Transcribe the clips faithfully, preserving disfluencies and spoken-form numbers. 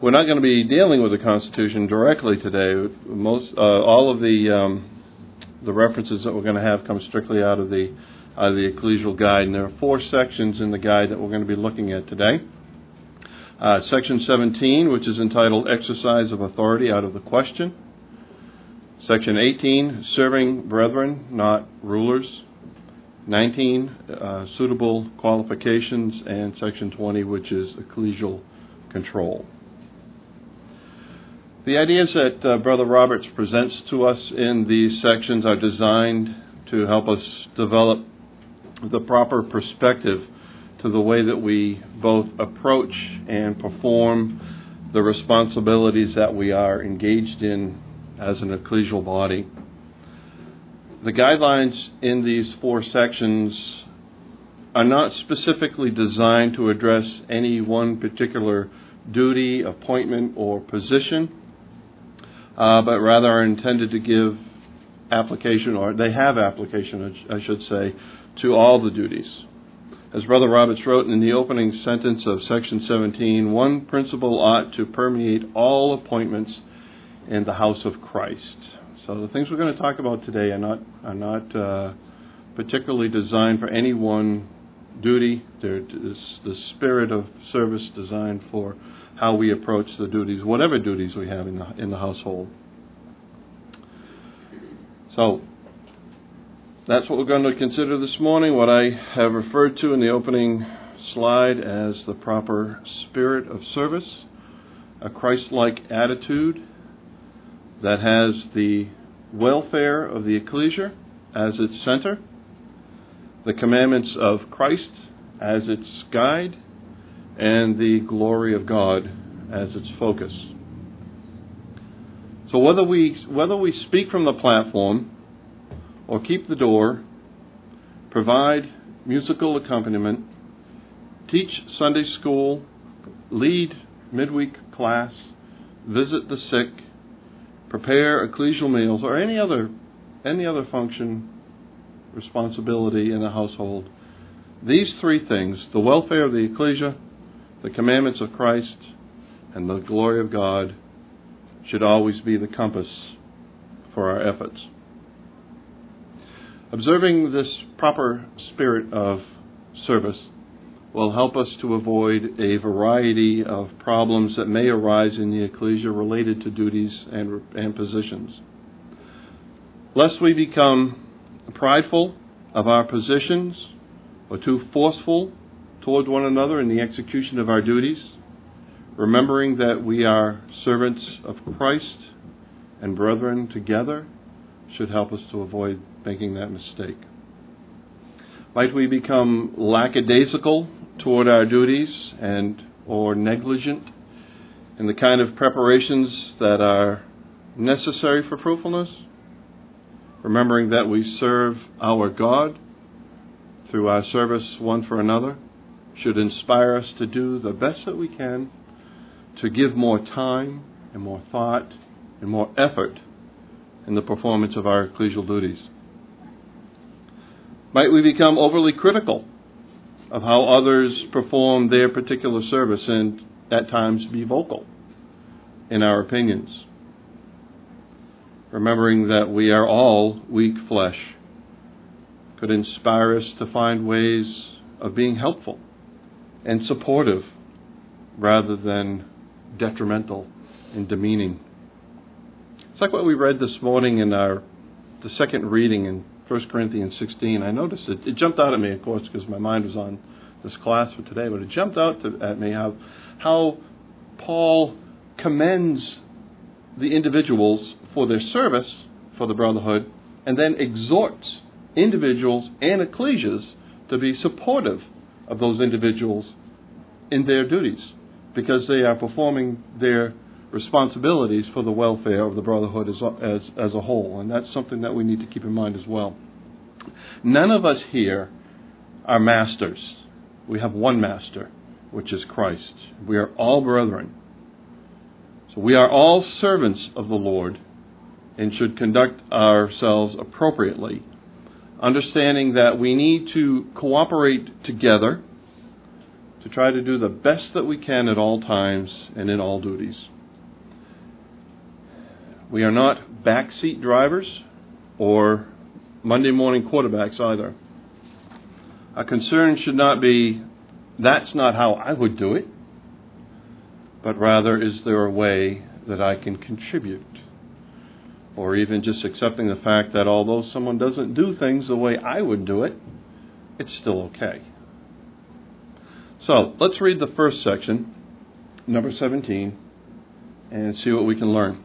We're not going to be dealing with the Constitution directly today. Most, uh, all of the um, the references that we're going to have come strictly out of the out of the Ecclesial Guide, and there are four sections in the guide that we're going to be looking at today. Uh, section seventeen, which is entitled "Exercise of Authority Out of the Question." Section eighteen, "Serving Brethren, Not Rulers." nineteen, uh, "Suitable Qualifications," and section twenty, which is ecclesial control. The ideas that uh, Brother Roberts presents to us in these sections are designed to help us develop the proper perspective to the way that we both approach and perform the responsibilities that we are engaged in as an ecclesial body. The guidelines in these four sections are not specifically designed to address any one particular duty, appointment, or position, uh, but rather are intended to give application, or they have application, I should say, to all the duties. As Brother Roberts wrote in the opening sentence of section seventeen, one principle ought to permeate all appointments in the house of Christ. So the things we're going to talk about today are not are not uh, particularly designed for any one duty. They're the spirit of service designed for how we approach the duties, whatever duties we have in the in the household. So that's what we're going to consider this morning, what I have referred to in the opening slide as the proper spirit of service, a Christ-like attitude that has the welfare of the ecclesia as its center, the commandments of Christ as its guide, and the glory of God as its focus. So whether we whether we speak from the platform or keep the door, provide musical accompaniment, teach Sunday school, lead midweek class, visit the sick, prepare ecclesial meals, or any other any other function, responsibility in the household, these three things, the welfare of the ecclesia, the commandments of Christ, and the glory of God, should always be the compass for our efforts. Observing this proper spirit of service will help us to avoid a variety of problems that may arise in the ecclesia related to duties and, and positions. Lest we become prideful of our positions or too forceful toward one another in the execution of our duties, remembering that we are servants of Christ and brethren together should help us to avoid making that mistake. Might we become lackadaisical toward our duties and or negligent in the kind of preparations that are necessary for fruitfulness, remembering that we serve our God through our service one for another, should inspire us to do the best that we can to give more time and more thought and more effort in the performance of our ecclesial duties. Might we become overly critical of how others perform their particular service and at times be vocal in our opinions, remembering that we are all weak flesh, could inspire us to find ways of being helpful and supportive rather than detrimental and demeaning. It's like what we read this morning in our the second reading in First Corinthians sixteen. I noticed it. It jumped out at me, of course, because my mind was on this class for today, but it jumped out to, at me how, how Paul commends the individuals for their service for the brotherhood and then exhorts individuals and ecclesias to be supportive of those individuals in their duties because they are performing their responsibilities for the welfare of the brotherhood as, as, as a whole. And that's something that we need to keep in mind as well. None of us here are masters. We have one master, which is Christ. We are all brethren. So we are all servants of the Lord and should conduct ourselves to try to do the best that we can at all times and in all duties. We are not backseat drivers or Monday morning quarterbacks either. Our concern should not be, that's not how I would do it, but rather, is there a way that I can contribute? Or even just accepting the fact that although someone doesn't do things the way I would do it, it's still okay. So, let's read the first section, number seventeen, and see what we can learn.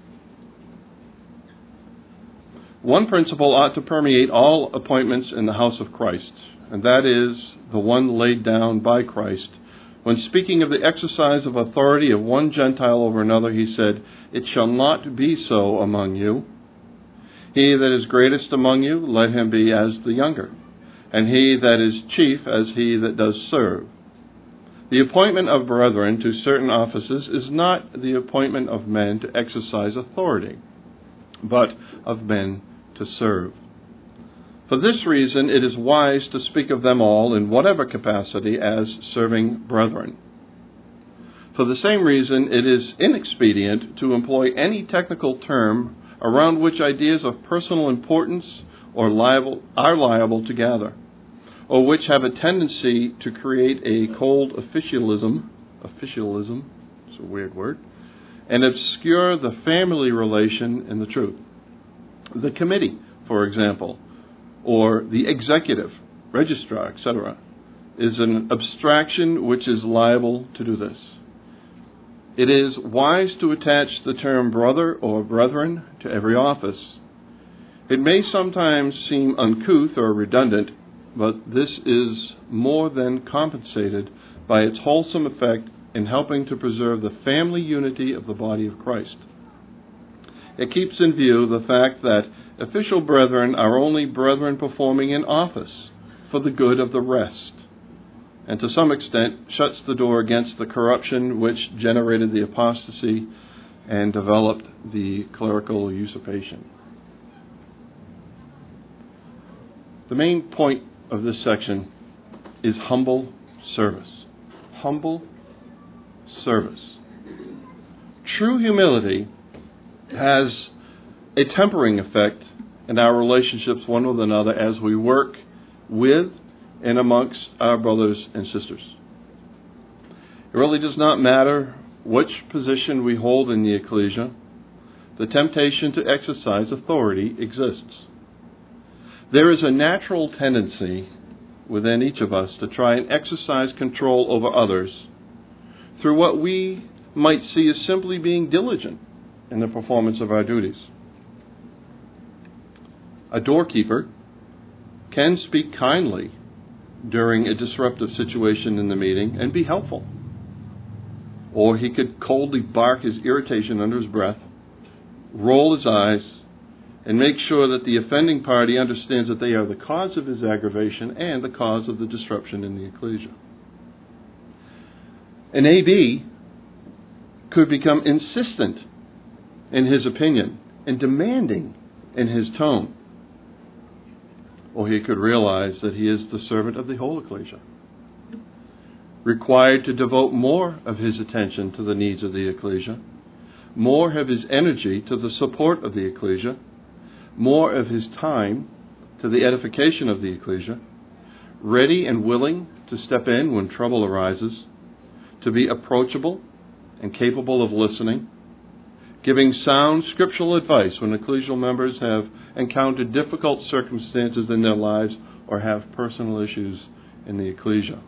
One principle ought to permeate all appointments in the house of Christ, and that is the one laid down by Christ. When speaking of the exercise of authority of one Gentile over another, he said, "It shall not be so among you. He that is greatest among you, let him be as the younger, and he that is chief as he that does serve." The appointment of brethren to certain offices is not the appointment of men to exercise authority, but of men to serve. For this reason, it is wise to speak of them all in whatever capacity as serving brethren. For the same reason, it is inexpedient to employ any technical term around which ideas of personal importance or liable, are liable to gather, or which have a tendency to create a cold officialism, officialism, it's a weird word, and obscure the family relation in the truth. The committee, for example, or the executive, registrar, et cetera, is an abstraction which is liable to do this. It is wise to attach the term brother or brethren to every office. It may sometimes seem uncouth or redundant, but this is more than compensated by its wholesome effect in helping to preserve the family unity of the body of Christ. It keeps in view the fact that official brethren are only brethren performing in office for the good of the rest, and to some extent shuts the door against the corruption which generated the apostasy and developed the clerical usurpation. The main point of this section is humble service. Humble service. True humility has a tempering effect in our relationships one with another as we work with and amongst our brothers and sisters. It really does not matter which position we hold in the ecclesia. The temptation to exercise authority exists. There is a natural tendency within each of us to try and exercise control over others through what we might see as simply being diligent in the performance of our duties. A doorkeeper can speak kindly during a disruptive situation in the meeting and be helpful. Or he could coldly bark his irritation under his breath, roll his eyes, and make sure that the offending party understands that they are the cause of his aggravation and the cause of the disruption in the ecclesia. An A B could become insistent in his opinion and demanding in his tone. Or he could realize that he is the servant of the whole ecclesia, required to devote more of his attention to the needs of the ecclesia, more of his energy to the support of the ecclesia, more of his time to the edification of the ecclesia, ready and willing to step in when trouble arises, to be approachable and capable of listening, giving sound scriptural advice when ecclesial members have encountered difficult circumstances in their lives or have personal issues in the ecclesia.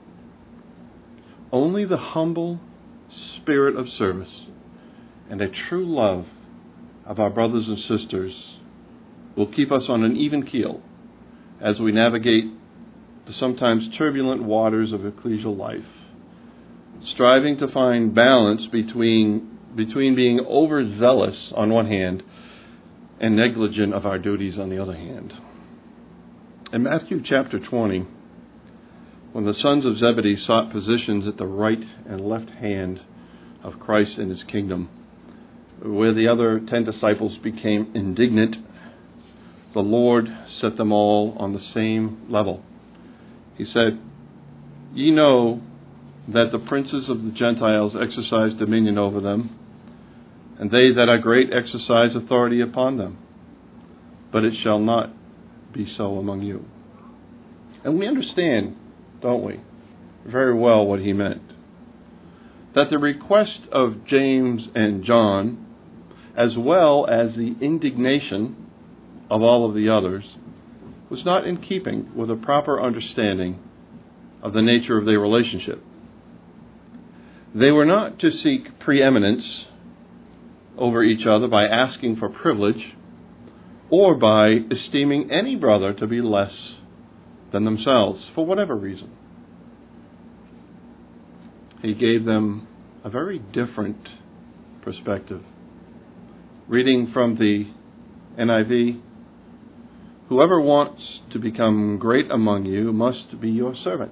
Only the humble spirit of service and a true love of our brothers and sisters will keep us on an even keel as we navigate the sometimes turbulent waters of ecclesial life, striving to find balance between between being overzealous on one hand and negligent of our duties on the other hand. In Matthew chapter twenty, when the sons of Zebedee sought positions at the right and left hand of Christ in his kingdom, where the other ten disciples became indignant, the Lord set them all on the same level. He said, "Ye know that the princes of the Gentiles exercise dominion over them, and they that are great exercise authority upon them. But it shall not be so among you. And we understand, don't we, very well what he meant. That the request of James and John, as well as the indignation of all of the others, was not in keeping with a proper understanding of the nature of their relationship. They were not to seek preeminence over each other by asking for privilege or by esteeming any brother to be less than themselves for whatever reason. He gave them a very different perspective. Reading from the N I V, whoever wants to become great among you must be your servant.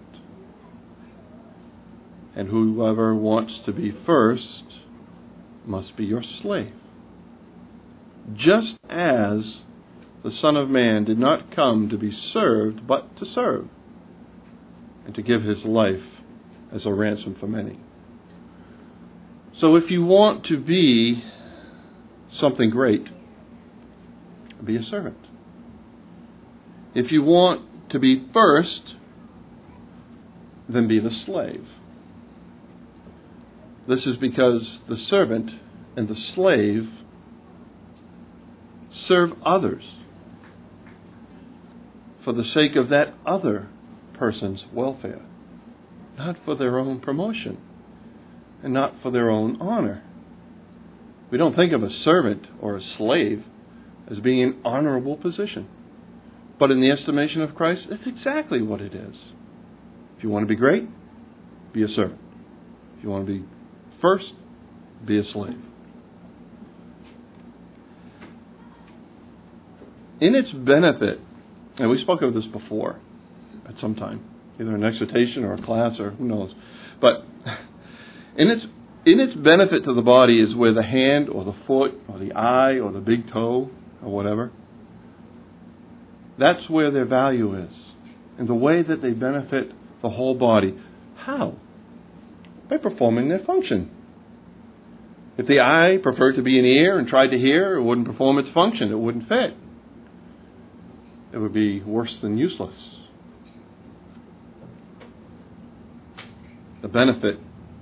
And whoever wants to be first must be your slave. Just as the Son of Man did not come to be served, but to serve, and to give his life as a ransom for many. So if you want to be something great, be a servant. If you want to be first, then be the slave. This is because the servant and the slave serve others for the sake of that other person's welfare, not for their own promotion and not for their own honor. We don't think of a servant or a slave as being an honorable position. But in the estimation of Christ, it's exactly what it is. If you want to be great, be a servant. If you want to be first, be a slave. In its benefit, and we spoke of this before at some time, either an exhortation or a class or who knows, but in its in its benefit to the body is where the hand or the foot or the eye or the big toe or whatever, that's where their value is, and the way that they benefit the whole body. How? By performing their function. If the eye preferred to be an ear and tried to hear, it wouldn't perform its function. It wouldn't fit. It would be worse than useless. The benefit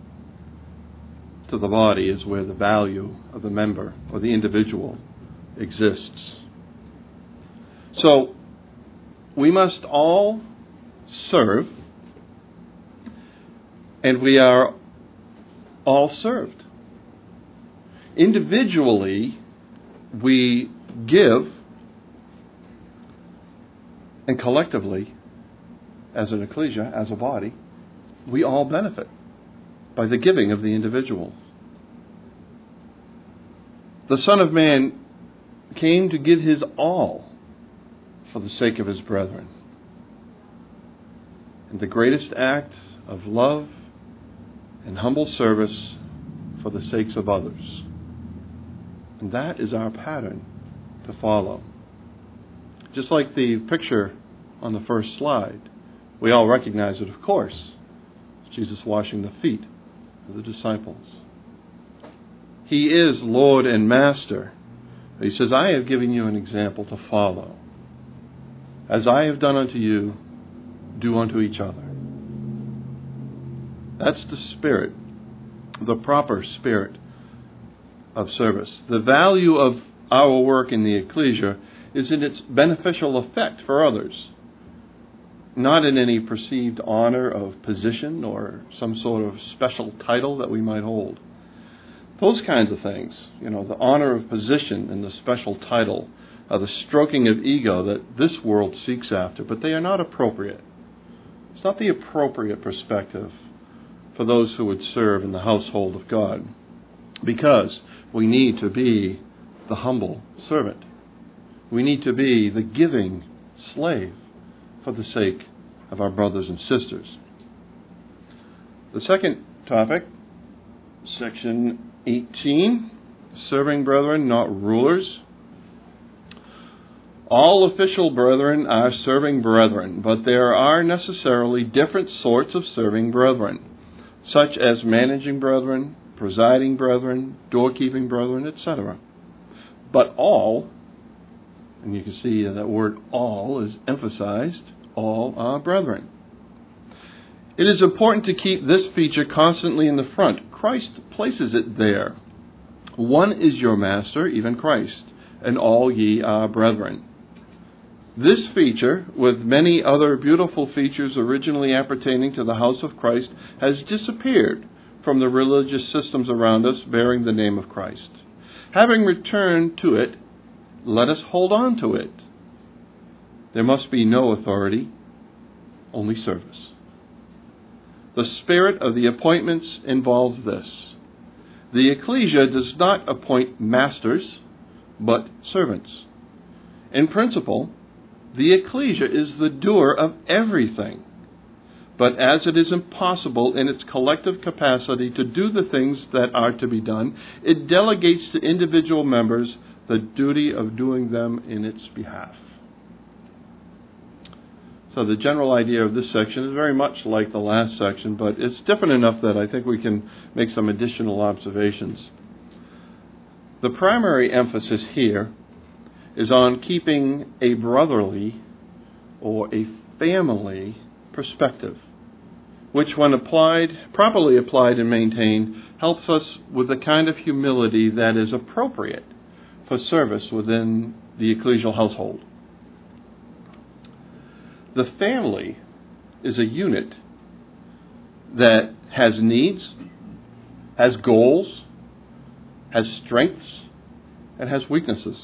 to the body is where the value of the member or the individual exists. So, we must all serve, and we are all served. Individually, we give, and collectively, as an ecclesia, as a body, we all benefit by the giving of the individual. The Son of Man came to give his all for the sake of his brethren. And the greatest act of love and humble service for the sakes of others. And that is our pattern to follow. Just like the picture on the first slide, we all recognize it, of course. It's Jesus washing the feet of the disciples. He is Lord and Master. He says, I have given you an example to follow. As I have done unto you, do unto each other. That's the spirit, the proper spirit of service. The value of our work in the ecclesia is in its beneficial effect for others, not in any perceived honor of position or some sort of special title that we might hold. Those kinds of things, you know, the honor of position and the special title are the stroking of ego that this world seeks after, but they are not appropriate. It's not the appropriate perspective for those who would serve in the household of God, because we need to be the humble servant. We need to be the giving slave for the sake of our brothers and sisters. The second topic, section eighteen, serving brethren, not rulers. All official brethren are serving brethren, but there are necessarily different sorts of serving brethren. such as managing brethren, presiding brethren, doorkeeping brethren, et cetera. But all, and you can see that word all is emphasized, all are brethren. It is important to keep this feature constantly in the front. Christ places it there. One is your master, even Christ, and all ye are brethren. This feature, with many other beautiful features originally appertaining to the house of Christ, has disappeared from the religious systems around us bearing the name of Christ. Having returned to it, let us hold on to it. There must be no authority, only service. The spirit of the appointments involves this. The ecclesia does not appoint masters, but servants. In principle, the ecclesia is the doer of everything. But as it is impossible in its collective capacity to do the things that are to be done, it delegates to individual members the duty of doing them in its behalf. So the general idea of this section is very much like the last section, but it's different enough that I think we can make some additional observations. The primary emphasis here is on keeping a brotherly or a family perspective, which when applied, properly applied and maintained, helps us with the kind of humility that is appropriate for service within the ecclesial household. The family is a unit that has needs, has goals, has strengths, and has weaknesses.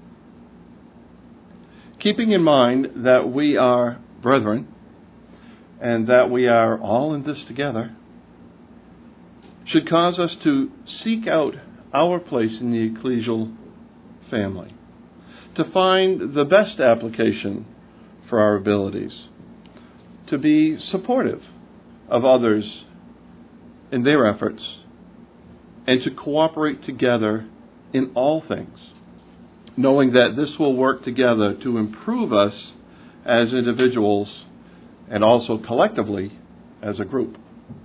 Keeping in mind that we are brethren and that we are all in this together should cause us to seek out our place in the ecclesial family, to find the best application for our abilities, to be supportive of others in their efforts, and to cooperate together in all things, knowing that this will work together to improve us as individuals and also collectively as a group.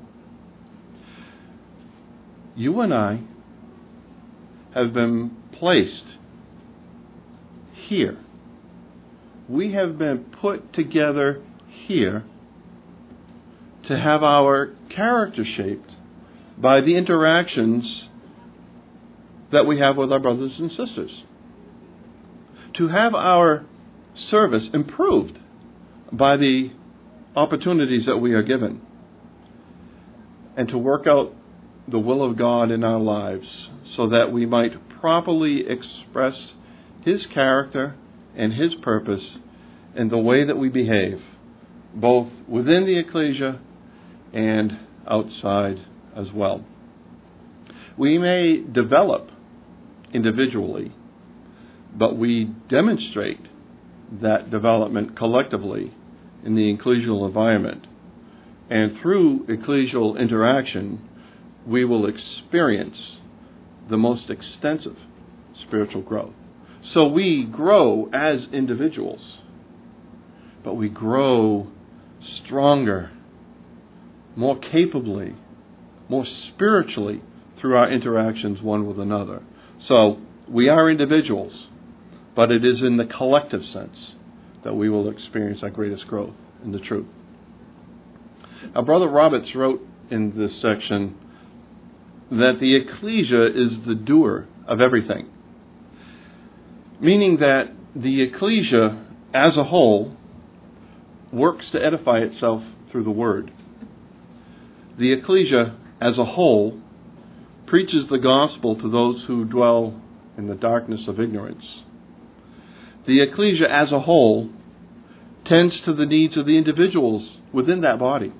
You and I have been placed here. We have been put together here to have our character shaped by the interactions that we have with our brothers and sisters, to have our service improved by the opportunities that we are given, and to work out the will of God in our lives so that we might properly express His character and His purpose in the way that we behave, both within the ecclesia and outside as well. We may develop individually, but we demonstrate that development collectively in the ecclesial environment. And through ecclesial interaction, we will experience the most extensive spiritual growth. So we grow as individuals, but we grow stronger, more capably, more spiritually through our interactions one with another. So we are individuals, but it is in the collective sense that we will experience our greatest growth in the truth. Now, Brother Roberts wrote in this section that the ecclesia is the doer of everything, meaning that the ecclesia as a whole works to edify itself through the Word. The ecclesia as a whole preaches the gospel to those who dwell in the darkness of ignorance. The ecclesia as a whole tends to the needs of the individuals within that body,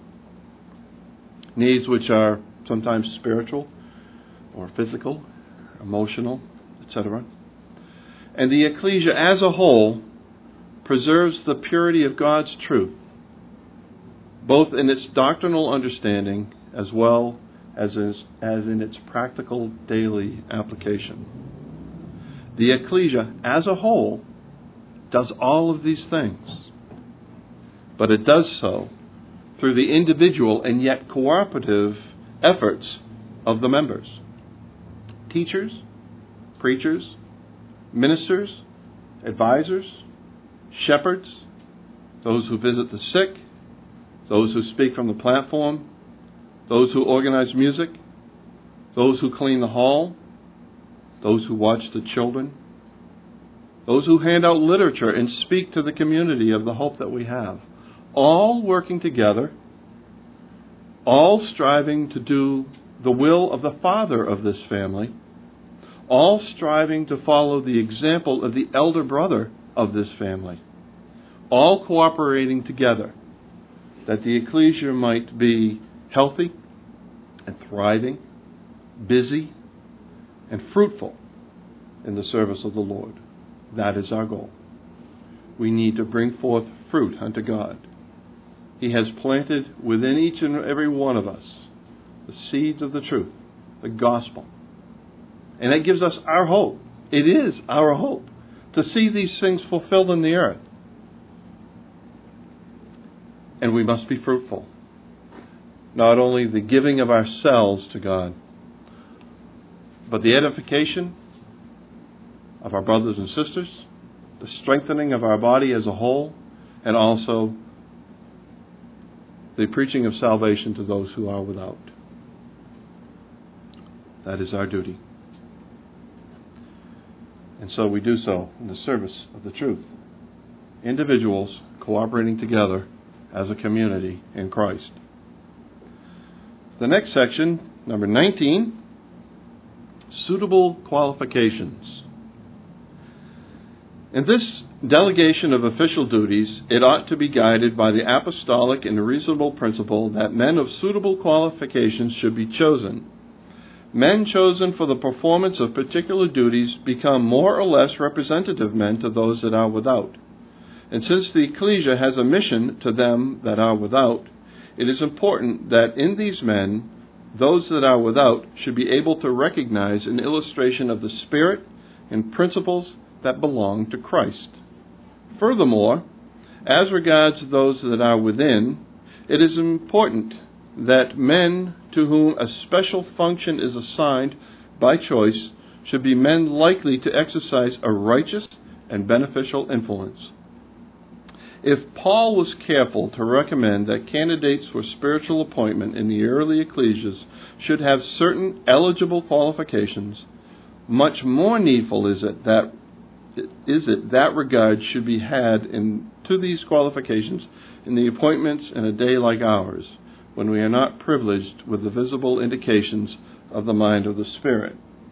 needs which are sometimes spiritual or physical, emotional, et cetera. And the ecclesia as a whole preserves the purity of God's truth, both in its doctrinal understanding as well as, is, as in its practical daily application. The ecclesia as a whole does all of these things, but it does so through the individual and yet cooperative efforts of the members. Teachers, preachers, ministers, advisors, shepherds, those who visit the sick, those who speak from the platform, those who organize music, those who clean the hall, those who watch the children, those who hand out literature and speak to the community of the hope that we have, all working together, all striving to do the will of the father of this family, all striving to follow the example of the elder brother of this family, all cooperating together that the ecclesia might be healthy and thriving, busy and fruitful in the service of the Lord. That is our goal. We need to bring forth fruit unto God. He has planted within each and every one of us the seeds of the truth, the gospel. And that gives us our hope. It is our hope to see these things fulfilled in the earth. And we must be fruitful. Not only the giving of ourselves to God, but the edification of our brothers and sisters, the strengthening of our body as a whole, and also the preaching of salvation to those who are without. That is our duty. And so we do so in the service of the truth. Individuals cooperating together as a community in Christ. The next section, number nineteen, suitable qualifications. In this delegation of official duties, it ought to be guided by the apostolic and reasonable principle that men of suitable qualifications should be chosen. Men chosen for the performance of particular duties become more or less representative men to those that are without. And since the ecclesia has a mission to them that are without, it is important that in these men, those that are without should be able to recognize an illustration of the spirit and principles that belong to Christ. Furthermore, as regards those that are within, it is important that men to whom a special function is assigned by choice should be men likely to exercise a righteous and beneficial influence. If Paul was careful to recommend that candidates for spiritual appointment in the early ecclesias should have certain eligible qualifications, much more needful is it that is it that regard should be had in to these qualifications in the appointments in a day like ours, when we are not privileged with the visible indications of the mind of the Spirit.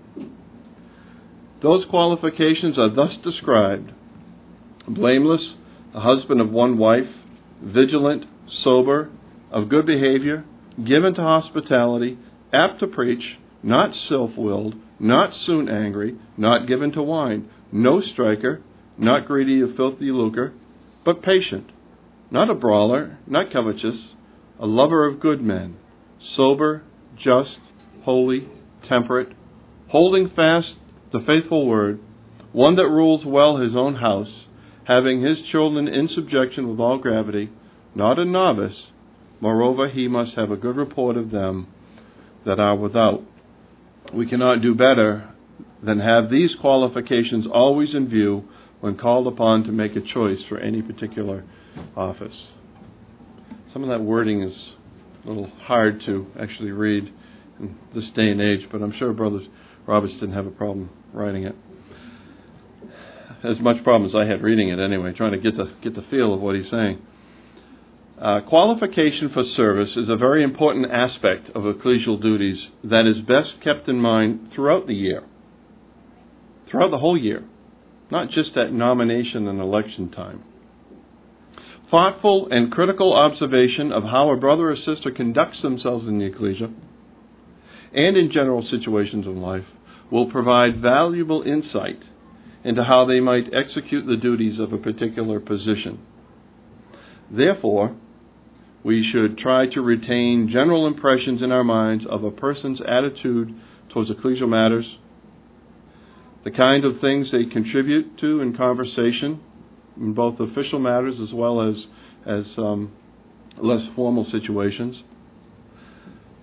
Those qualifications are thus described: blameless, the husband of one wife, vigilant, sober, of good behavior, given to hospitality, apt to preach, not self-willed, not soon angry, not given to wine, no striker, not greedy of filthy lucre, but patient, not a brawler, not covetous, a lover of good men, sober, just, holy, temperate, holding fast the faithful word, one that rules well his own house, having his children in subjection with all gravity, not a novice. Moreover, he must have a good report of them that are without. We cannot do better than have these qualifications always in view when called upon to make a choice for any particular office. Some of that wording is a little hard to actually read in this day and age, but I'm sure Brother Roberts didn't have a problem writing it. As much problem as I had reading it anyway, trying to get the get the feel of what he's saying. Uh, qualification for service is a very important aspect of ecclesial duties that is best kept in mind throughout the year, throughout the whole year, not just at nomination and election time. Thoughtful and critical observation of how a brother or sister conducts themselves in the ecclesia and in general situations of life will provide valuable insight into how they might execute the duties of a particular position. Therefore, we should try to retain general impressions in our minds of a person's attitude towards ecclesial matters, the kind of things they contribute to in conversation, in both official matters as well as, as um, less formal situations,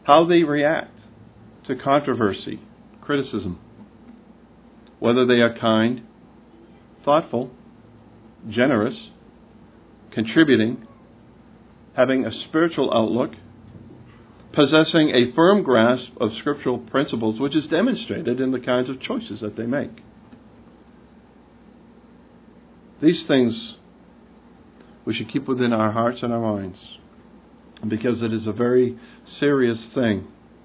how they react to controversy, criticism, whether they are kind, thoughtful, generous, contributing, having a spiritual outlook, possessing a firm grasp of scriptural principles, which is demonstrated in the kinds of choices that they make. These things we should keep within our hearts and our minds, because it is a very serious thing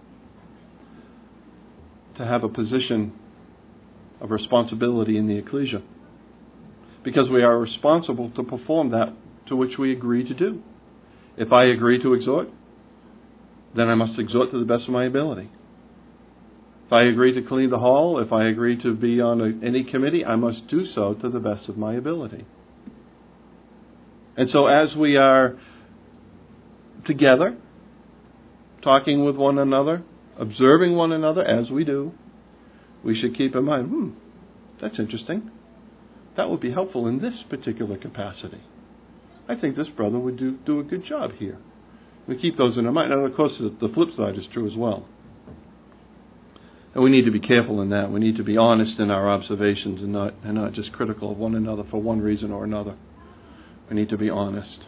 to have a position of responsibility in the ecclesia, because we are responsible to perform that to which we agree to do. If I agree to exhort, then I must exhort to the best of my ability. If I agree to clean the hall, if I agree to be on a, any committee, I must do so to the best of my ability. And so as we are together, talking with one another, observing one another as we do, we should keep in mind, hmm, that's interesting. That would be helpful in this particular capacity. I think this brother would do, do a good job here. We keep those in our mind. And of course, the flip side is true as well. And we need to be careful in that. We need to be honest in our observations and not, and not just critical of one another for one reason or another. We need to be honest.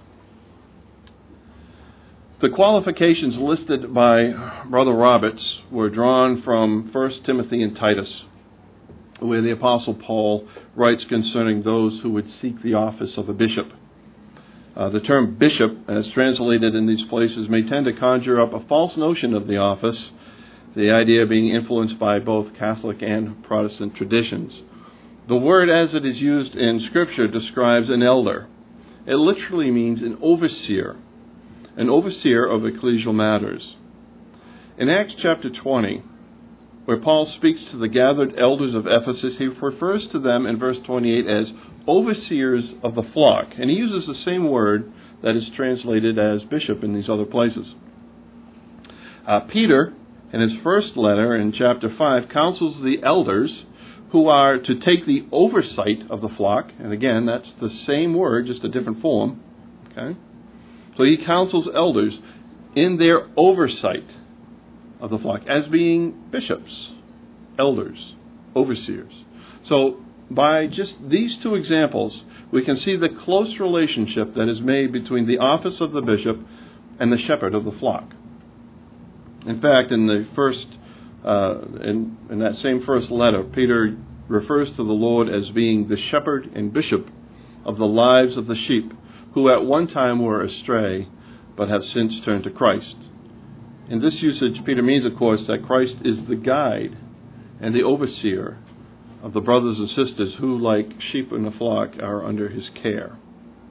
The qualifications listed by Brother Roberts were drawn from First Timothy and Titus, where the Apostle Paul writes concerning those who would seek the office of a bishop. Uh, the term bishop, as translated in these places, may tend to conjure up a false notion of the office, the idea being influenced by both Catholic and Protestant traditions. The word as it is used in Scripture describes an elder. It literally means an overseer, an overseer of ecclesial matters. In Acts chapter twenty, where Paul speaks to the gathered elders of Ephesus, he refers to them in verse twenty-eight as overseers of the flock. And he uses the same word that is translated as bishop in these other places. Uh, Peter, in his first letter in chapter five, counsels the elders who are to take the oversight of the flock. And again, that's the same word, just a different form. Okay? So he counsels elders in their oversight of the flock as being bishops, elders, overseers. So by just these two examples, we can see the close relationship that is made between the office of the bishop and the shepherd of the flock. In fact, in the first, uh, in, in that same first letter, Peter refers to the Lord as being the shepherd and bishop of the lives of the sheep, who at one time were astray, but have since turned to Christ. In this usage, Peter means, of course, that Christ is the guide and the overseer of the brothers and sisters who, like sheep in the flock, are under his care.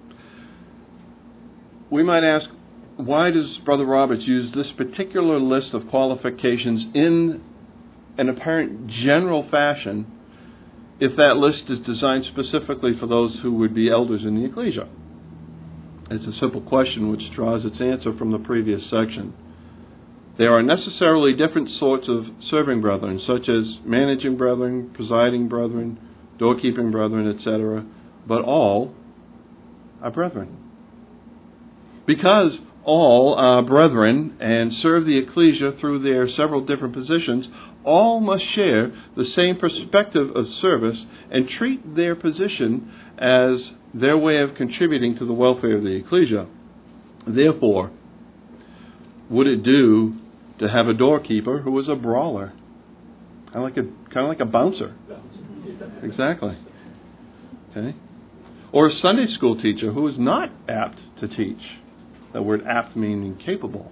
We might ask, why does Brother Roberts use this particular list of qualifications in an apparent general fashion if that list is designed specifically for those who would be elders in the ecclesia? It's a simple question which draws its answer from the previous section. There are necessarily different sorts of serving brethren, such as managing brethren, presiding brethren, doorkeeping brethren, et cetera, but all are brethren. Because all are brethren and serve the ecclesia through their several different positions, all must share the same perspective of service and treat their position as their way of contributing to the welfare of the ecclesia. Therefore, would it do to have a doorkeeper who was a brawler, kind of like a kind of like a bouncer? Exactly. Okay. Or a Sunday school teacher who is not apt to teach. That word apt meaning capable.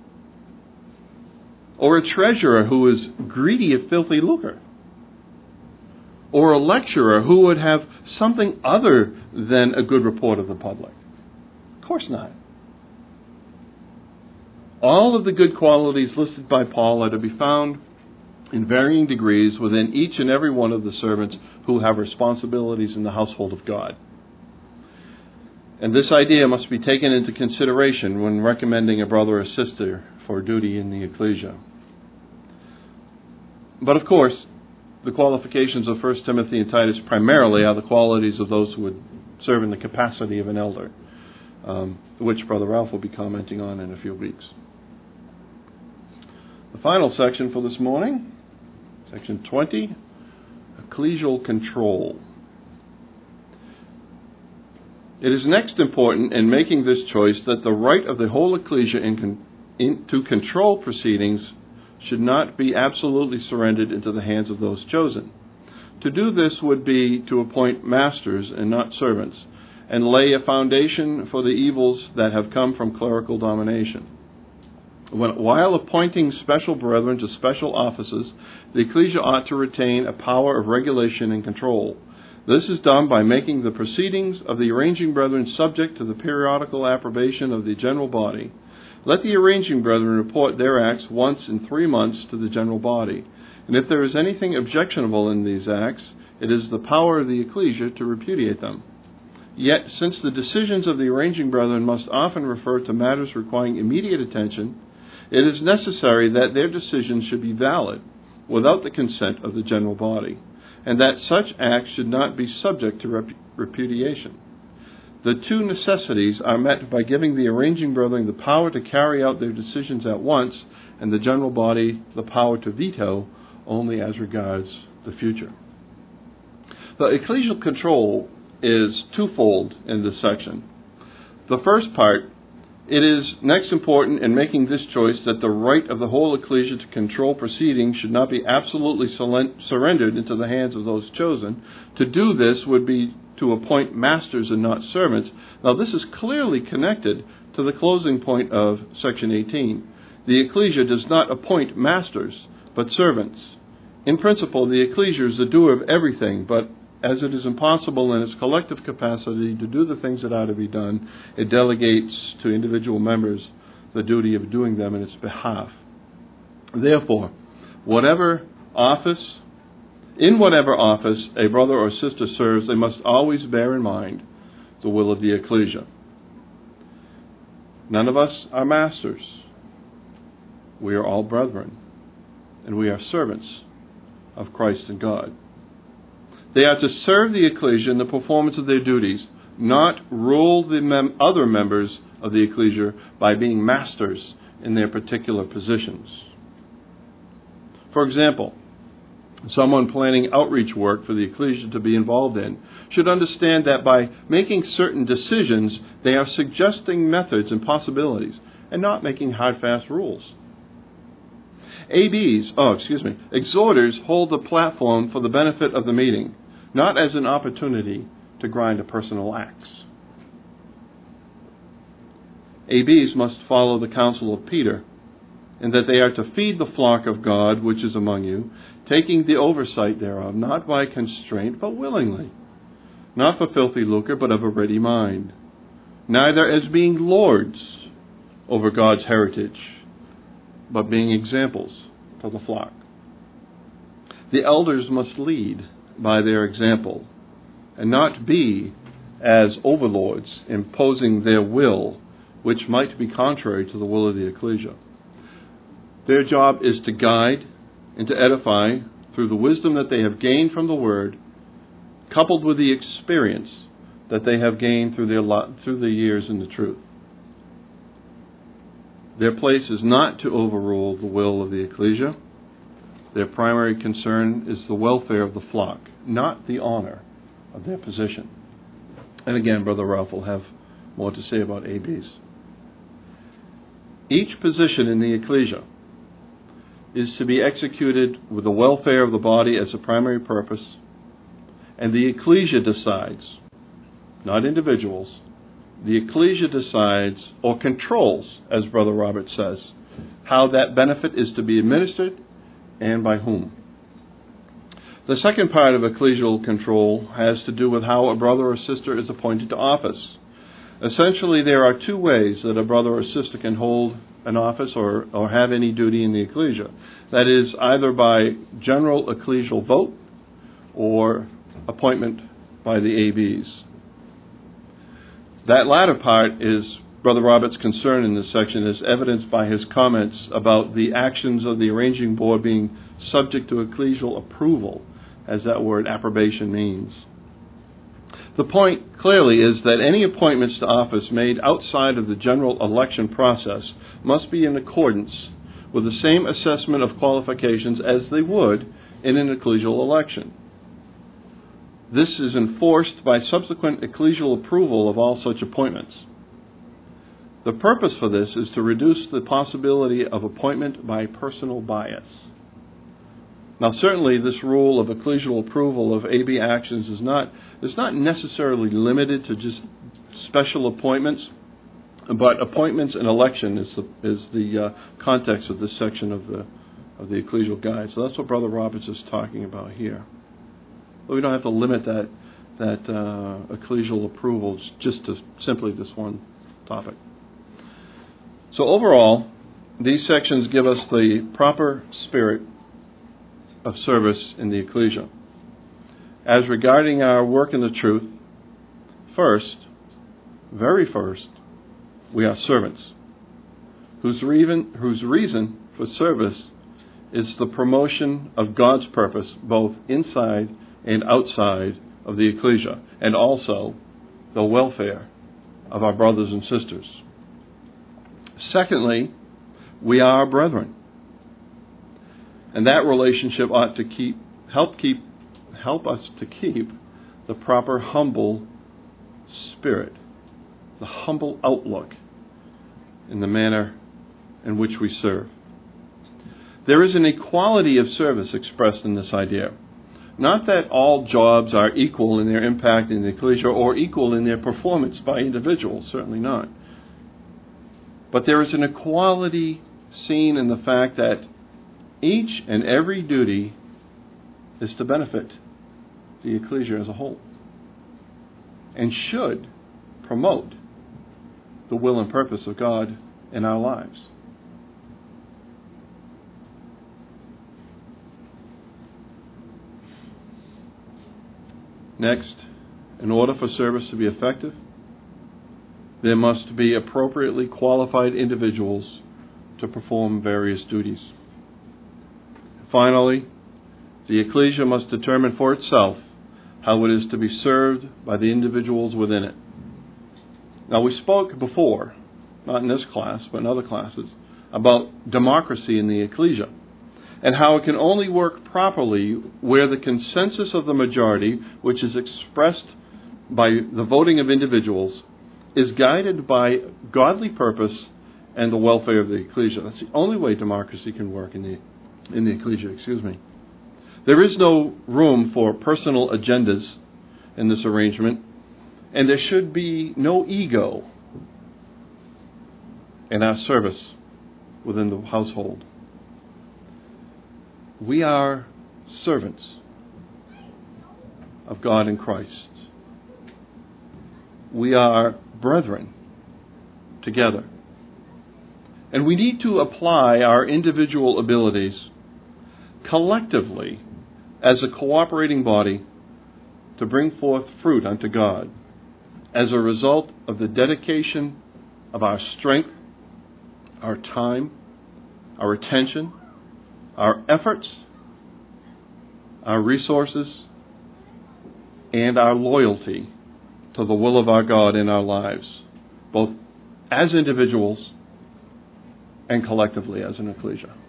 Or a treasurer who is greedy of filthy lucre. Or a lecturer who would have something other than a good report of the public. Of course not. All of the good qualities listed by Paul are to be found in varying degrees within each and every one of the servants who have responsibilities in the household of God. And this idea must be taken into consideration when recommending a brother or sister for duty in the ecclesia. But of course, the qualifications of First Timothy and Titus primarily are the qualities of those who would serve in the capacity of an elder, um, which Brother Ralph will be commenting on in a few weeks. The final section for this morning, section twenty, ecclesial control. It is next important in making this choice that the right of the whole ecclesia in con- in, to control proceedings should not be absolutely surrendered into the hands of those chosen. To do this would be to appoint masters and not servants, and lay a foundation for the evils that have come from clerical domination. When, while appointing special brethren to special offices, the ecclesia ought to retain a power of regulation and control. This is done by making the proceedings of the arranging brethren subject to the periodical approbation of the general body. Let the arranging brethren report their acts once in three months to the general body. And if there is anything objectionable in these acts, it is the power of the ecclesia to repudiate them. Yet, since the decisions of the arranging brethren must often refer to matters requiring immediate attention, it is necessary that their decisions should be valid without the consent of the general body, and that such acts should not be subject to rep- repudiation. The two necessities are met by giving the arranging brethren the power to carry out their decisions at once, and the general body the power to veto only as regards the future. The ecclesial control is twofold in this section. The first part, it is next important in making this choice that the right of the whole ecclesia to control proceedings should not be absolutely surrendered into the hands of those chosen. To do this would be to appoint masters and not servants. Now this is clearly connected to the closing point of section eighteen. The ecclesia does not appoint masters, but servants. In principle, the ecclesia is the doer of everything, but as it is impossible in its collective capacity to do the things that are to be done, it delegates to individual members the duty of doing them in its behalf. Therefore, whatever office, in whatever office a brother or sister serves, they must always bear in mind the will of the ecclesia. None of us are masters. We are all brethren, and we are servants of Christ and God. They are to serve the ecclesia in the performance of their duties, not rule the mem- other members of the ecclesia by being masters in their particular positions. For example, someone planning outreach work for the ecclesia to be involved in should understand that by making certain decisions, they are suggesting methods and possibilities and not making hard, fast rules. A Bs, oh, excuse me, exhorters hold the platform for the benefit of the meeting, not as an opportunity to grind a personal axe. A Bs must follow the counsel of Peter, in that they are to feed the flock of God which is among you, taking the oversight thereof, not by constraint, but willingly, not for filthy lucre, but of a ready mind, neither as being lords over God's heritage, but being examples to the flock. The elders must lead by their example, and not be as overlords, imposing their will, which might be contrary to the will of the ecclesia. Their job is to guide and to edify through the wisdom that they have gained from the Word, coupled with the experience that they have gained through their lo- through the years in the truth. Their place is not to overrule the will of the ecclesia. Their primary concern is the welfare of the flock, not the honor of their position. And again, Brother Ralph will have more to say about A Bs. Each position in the ecclesia is to be executed with the welfare of the body as a primary purpose, and the ecclesia decides, not individuals, the ecclesia decides or controls, as Brother Robert says, how that benefit is to be administered and by whom. The second part of ecclesial control has to do with how a brother or sister is appointed to office. Essentially, there are two ways that a brother or sister can hold an office or, or have any duty in the ecclesia. That is, either by general ecclesial vote or appointment by the A Bs. That latter part is Brother Robert's concern in this section, is evidenced by his comments about the actions of the arranging board being subject to ecclesial approval, as that word approbation means. The point clearly is that any appointments to office made outside of the general election process must be in accordance with the same assessment of qualifications as they would in an ecclesial election. This is enforced by subsequent ecclesial approval of all such appointments. The purpose for this is to reduce the possibility of appointment by personal bias. Now, certainly, this rule of ecclesial approval of A B actions is not is not necessarily limited to just special appointments, but appointments and election is the is the uh, context of this section of the of the ecclesial guide. So that's what Brother Roberts is talking about here. But we don't have to limit that that uh, ecclesial approval just to simply this one topic. So overall, these sections give us the proper spirit of service in the ecclesia. As regarding our work in the truth, first, very first, we are servants, whose reason, whose reason for service is the promotion of God's purpose both inside and outside of the ecclesia, and also the welfare of our brothers and sisters. Secondly, we are brethren. And that relationship ought to keep help keep help us to keep the proper humble spirit, the humble outlook in the manner in which we serve. There is an equality of service expressed in this idea. Not that all jobs are equal in their impact in the ecclesia or equal in their performance by individuals, certainly not. But there is an equality seen in the fact that each and every duty is to benefit the ecclesia as a whole and should promote the will and purpose of God in our lives. Next, in order for service to be effective, there must be appropriately qualified individuals to perform various duties. Finally, the ecclesia must determine for itself how it is to be served by the individuals within it. Now, we spoke before, not in this class, but in other classes, about democracy in the ecclesia and how it can only work properly where the consensus of the majority, which is expressed by the voting of individuals, is guided by godly purpose and the welfare of the ecclesia. That's the only way democracy can work in the in the ecclesia, excuse me. There is no room for personal agendas in this arrangement, and there should be no ego in our service within the household. We are servants of God in Christ. We are brethren together. And we need to apply our individual abilities collectively as a cooperating body to bring forth fruit unto God as a result of the dedication of our strength, our time, our attention, our efforts, our resources, and our loyalty to the will of our God in our lives, both as individuals and collectively as an ecclesia.